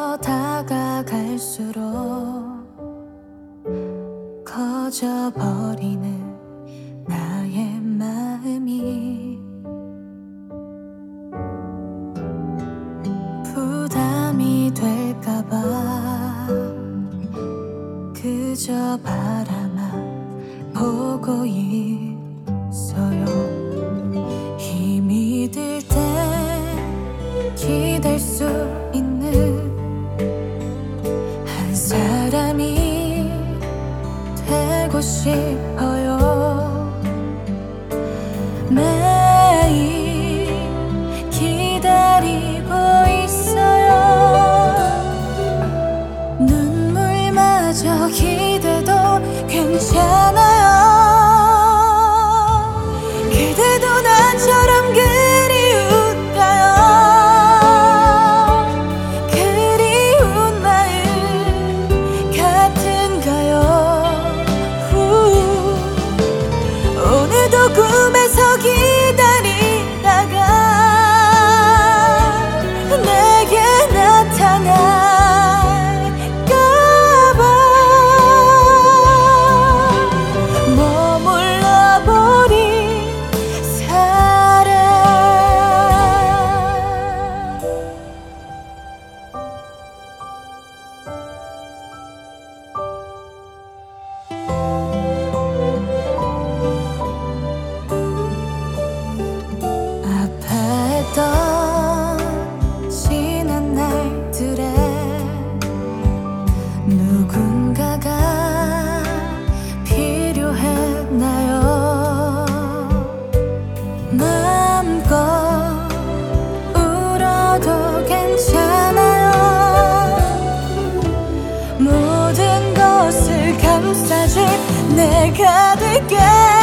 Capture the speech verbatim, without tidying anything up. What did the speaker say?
더 다가갈수록 커져버리는 나의 마음이 부담이 될까봐 그저 바라만 보고 있어요. 힘이 들 때 기댈 수 있는 한 사람이 되고 싶어요. 매일 기다리고 있어요. 눈물마저 기대도 괜찮아요. 그대도 나처럼 그리운가요? 그리운 마음 같은가요? 후. 오늘도 꿈에서 기다리다가 내게 나타날까봐 머물러 버린 사랑. 아파했던 지난 날들에 누군가가 필요했나요? 마음껏 울어도 괜찮아요. 모든 것을 감싸줄 내가 될게.